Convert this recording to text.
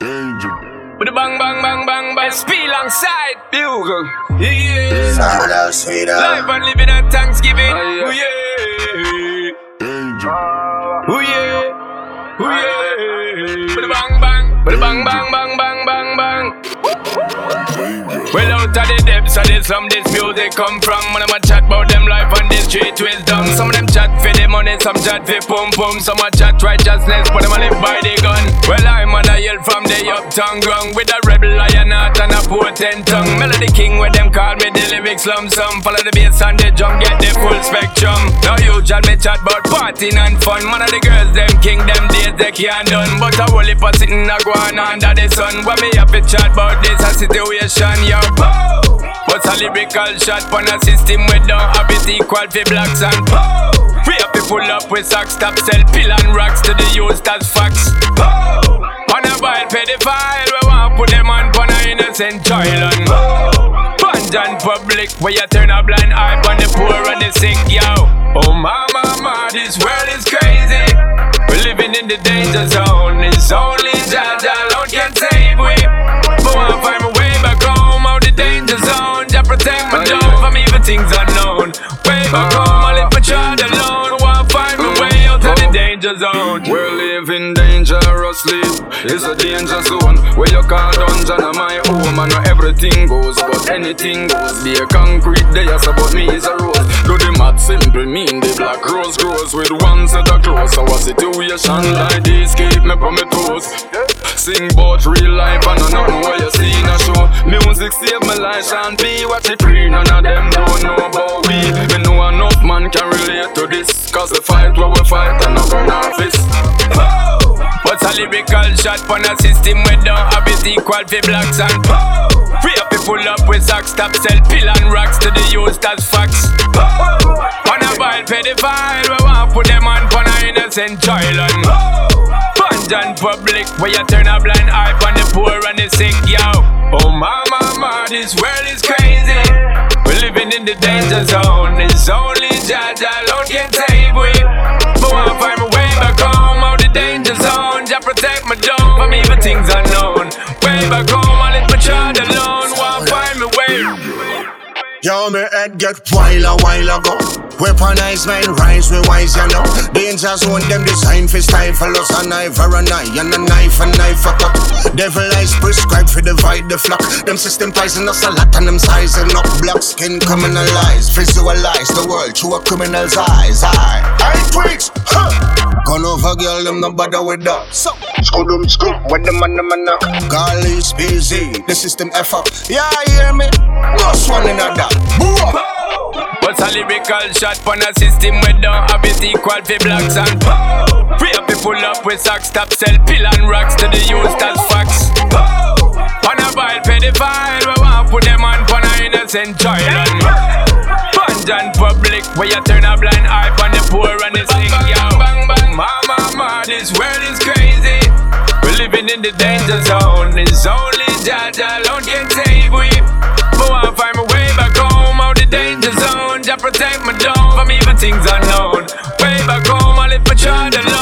With the bang bang bang bang bang, SP alongside Bugle. Yeah. Sound out, sweet out. Live and living at Thanksgiving. Oh yeah. Oh yeah. Oh yeah. With the bang bang. With the bang bang bang bang bang bang. Well, out of the depths of the slum, this music come from. When I'm a chat about them life on the street wisdom. Some of them chat for the money, some chat for pum pum. Some a chat righteousness, but them a live by the gun. Well, I'm on a hill from the uptown ground with a rebel lion heart and a potent tongue. Melody king where them call me the lyrics lump sum. Follow the bass and the drum, get the full spectrum. Now you chat me chat about partying and fun. Man of the girls, them king, them days they can't done. But a whole heap of sitting a go on under the sun. When me have to chat about this a situation, yo. What's a lyrical shot on a system we don't have it equal for blacks and we have to pull up with socks, stop sell pill and rocks to the youth as facts. On a vile pedophile, we want put them on a innocent child and punch and public where you turn a blind eye on the poor and the sick, yo. Oh mama, this world is crazy. We're living in the danger zone. It's only Jah alone can save we. But I wanna find my way back home out the danger zone. Jah protect my dome from evil things unknown. Way back home, I live my child alone. I wanna find my way out of the danger zone. We're living dangerously. It's a danger zone where you call dungeon of my home. And not everything goes, but anything goes. Be a concrete day, yes, about me is a rose. Do the math simple, mean the black rose grows with one set of clothes. So a situation like this keep me from my toes. Sing about real life and I don't know what you see in a show. Music save my life, Sean P, what you pre. None of them don't know about we. Me know enough man can relate to this. Cause the fight where we fight and not gun our fist. What's a lyrical shot on a system we don't have it equal for blacks and we have to pull up with socks, stop sell pill and rocks to the youth as facts. On a vile pedophile, we want put them on a innocent child and punch and public where you turn a blind eye on the poor and the sick, yo. Oh mama, this world is crazy. We're living in the danger zone. It's only Jah alone can save we. But I wanna find my way back home out the danger zone. Jah protect my dome from evil things unknown. Way back home, I let my child alone. Wanna find my way. Yo, me head get wild a while ago. Weaponized men rise with wise, you know. Danger zone, them design for stifle us. A knife for a knife and a knife for cut. Devil eyes prescribed for divide the flock. Them system pricing us a lot and them sizing up. Black skin criminalized, visualize the world through a criminal's eyes. I tweets, gone over girl, them no bother with that. So, school, with the man, Golly, Speezy, the system F up. Yeah, hear me? No one in a that. What's a lyrical shot on a system we don't have it equal for blacks and we have to pull up with socks, stop sell pill and rocks to the youth as facts. On a vile pedophile, we want put them on a innocent child and punch and public where you turn a blind eye on the poor and the sick, yo. Mama, this world is crazy. We're living in the danger zone. It's only Jah alone can save we. But I wanna find my way back home out the danger zone. Jah protect my dome from evil things unknown. Way back home, I live my child alone.